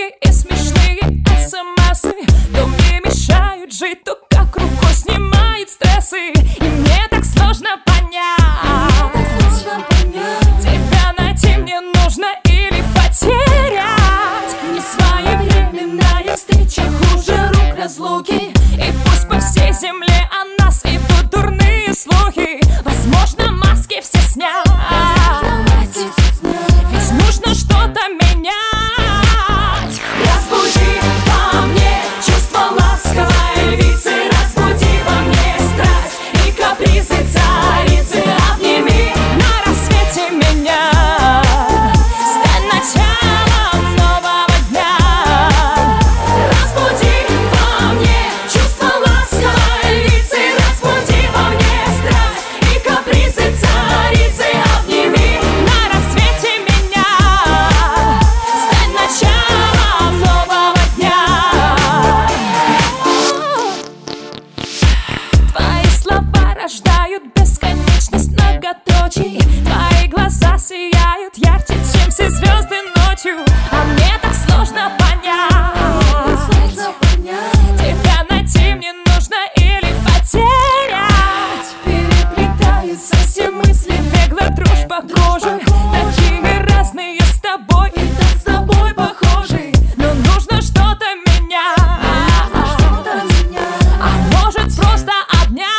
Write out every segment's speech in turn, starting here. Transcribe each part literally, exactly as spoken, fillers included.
Звонки и смешные смсы то мне мешают жить, то как рукой снимает стрессы. И мне так сложно понять, тебя найти мне нужно или потерять. Несвоевременная встреча хуже рук разлуки. И пусть по всей земле о нас идут дурные слухи, возможно, маски все снять, ведь нужно что-то менять. Разбуди во мне чувство ласковой львицы, разбуди во мне страсть и капризы царицы. Обними на рассвете меня, стань началом нового дня. Разбуди во мне чувство ласковой львицы, разбуди во мне страсть и капризы царицы. Обними на рассвете меня, стань началом нового дня. Твои слова рождают бесконечность многоточий, твои глаза сияют ярче, чем все звезды ночью. А мне так сложно понять, тебя найти мне нужно или потерять. Переплетаются все мысли, бегло дрожь по коже, такие разные с тобой и так с тобой похожи. Но нужно что-то менять, а может просто обнять.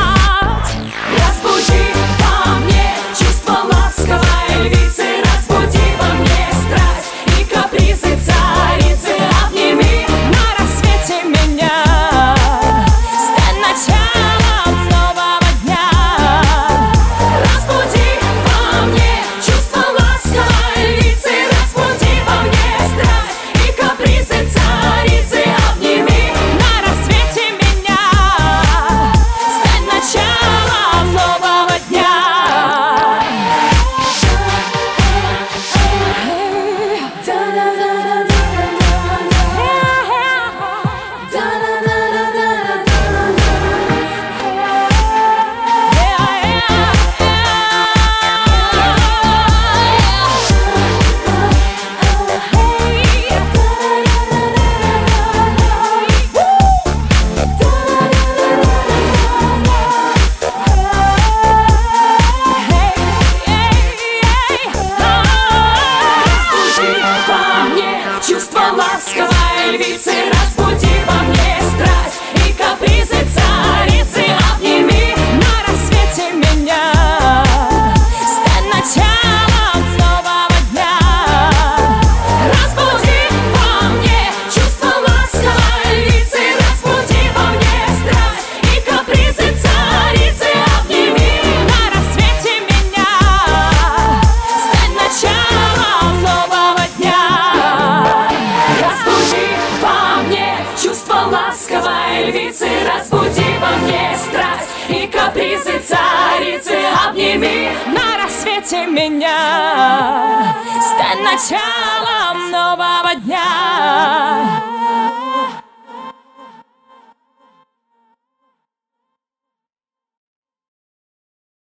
Разбуди во мне чувство ласковой львицы, разбуди во мне страсть и капризы царицы. Обними на рассвете меня, стань началом нового дня. Разбуди во мне чувство ласковой львицы, разбуди во мне страсть и капризы царицы. Обними на рассвете меня, стань началом нового дня. Чувство ласковой львицы, разбуди во мне страсть и капризы царицы. Обними на рассвете меня, стань началом нового дня. Разбуди во мне чувство ласковой львицы, разбуди во мне страсть и капризы царицы. Обними на рассвете меня, стань началом нового дня. Разбуди во мне чувство ласковой львицы, разбуди во мне страсть и капризы царицы. Обними на рассвете меня, стань началом нового дня.